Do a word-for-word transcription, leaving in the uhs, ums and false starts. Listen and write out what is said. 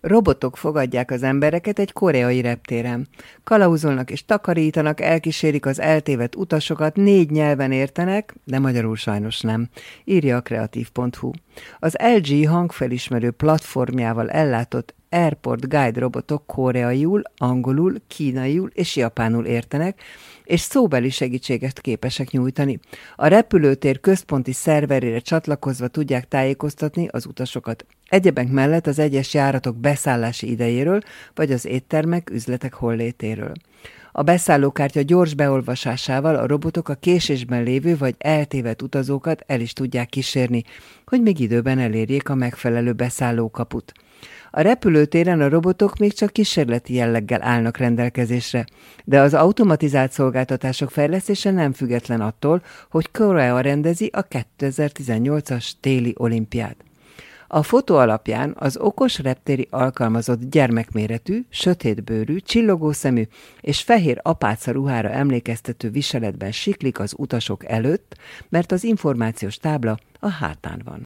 Robotok fogadják az embereket egy koreai reptéren. Kalauzolnak és takarítanak, elkísérik az eltévedt utasokat, négy nyelven értenek, de magyarul sajnos nem, írja a kreatív pont hu. Az el gé hangfelismerő platformjával ellátott Airport Guide robotok koreaiul, angolul, kínaiul és japánul értenek, és szóbeli segítséget képesek nyújtani. A repülőtér központi szerverére csatlakozva tudják tájékoztatni az utasokat. Egyebek mellett az egyes járatok beszállási idejéről, vagy az éttermek, üzletek hollétéről. A beszállókártya gyors beolvasásával a robotok a késésben lévő vagy eltévedt utazókat el is tudják kísérni, hogy még időben elérjék a megfelelő beszállókaput. A repülőtéren a robotok még csak kísérleti jelleggel állnak rendelkezésre, de az automatizált szolgáltatások fejlesztése nem független attól, hogy Korea rendezi a kétezer-tizennyolcas téli olimpiát. A fotó alapján az okos reptéri alkalmazott gyermekméretű, sötétbőrű, csillogószemű és fehér apáca ruhára emlékeztető viseletben siklik az utasok előtt, mert az információs tábla a hátán van.